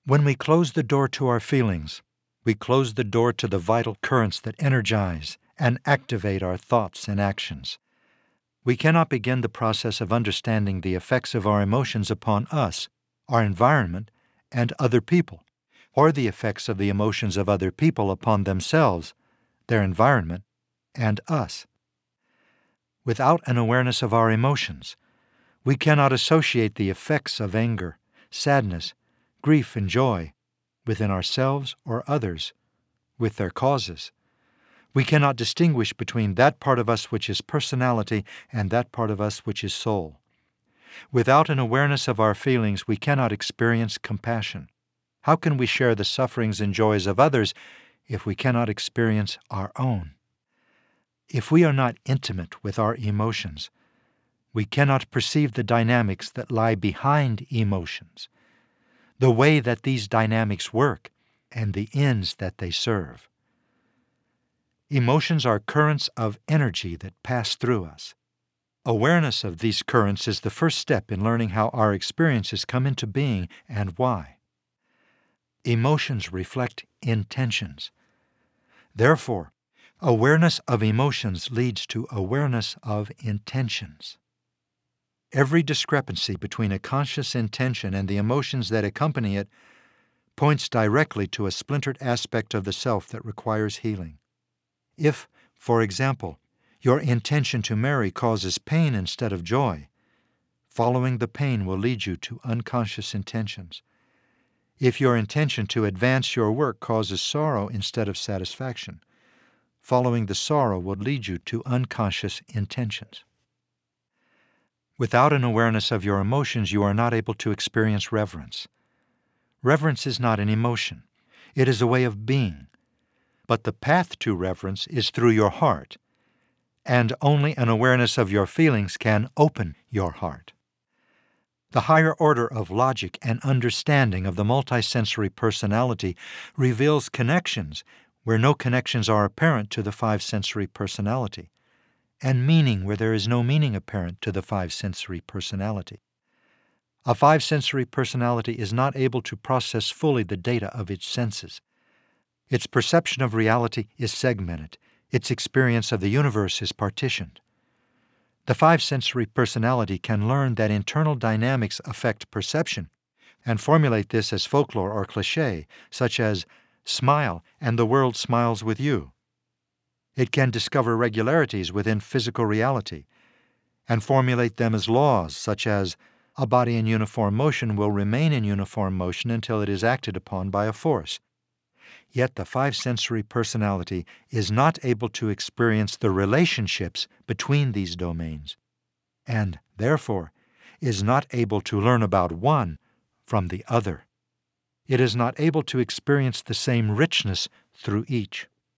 When we close the door to our feelings, we close the door to the vital currents that energize and activate our thoughts and actions. We cannot begin the process of understanding the effects of our emotions upon us, our environment, and other people, or the effects of the emotions of other people upon themselves, their environment, and us. Without an awareness of our emotions, we cannot associate the effects of anger, sadness, grief, and joy within ourselves or others with their causes. We cannot distinguish between that part of us which is personality and that part of us which is soul. Without an awareness of our feelings, we cannot experience compassion. How can we share the sufferings and joys of others if we cannot experience our own? If we are not intimate with our emotions, we cannot perceive the dynamics that lie behind emotions, the way that these dynamics work, and the ends that they serve. Emotions are currents of energy that pass through us. Awareness of these currents is the first step in learning how our experiences come into being and why. Emotions reflect intentions. Therefore, awareness of emotions leads to awareness of intentions. Every discrepancy between a conscious intention and the emotions that accompany it points directly to a splintered aspect of the self that requires healing. If, for example, your intention to marry causes pain instead of joy, following the pain will lead you to unconscious intentions. If your intention to advance your work causes sorrow instead of satisfaction, following the sorrow will lead you to unconscious intentions. Without an awareness of your emotions, you are not able to experience reverence. Reverence is not an emotion. It is a way of being. But the path to reverence is through your heart, and only an awareness of your feelings can open your heart. The higher order of logic and understanding of the multisensory personality reveals connections where no connections are apparent to the five-sensory personality, and meaning where there is no meaning apparent to the five-sensory personality. A five-sensory personality is not able to process fully the data of its senses. Its perception of reality is segmented. Its experience of the universe is partitioned. The five-sensory personality can learn that internal dynamics affect perception and formulate this as folklore or cliché, such as, "Smile, and the world smiles with you." It can discover regularities within physical reality and formulate them as laws, such as, "A body in uniform motion will remain in uniform motion until it is acted upon by a force." Yet the five-sensory personality is not able to experience the relationships between these domains, and, therefore, is not able to learn about one from the other. It is not able to experience the same richness through each.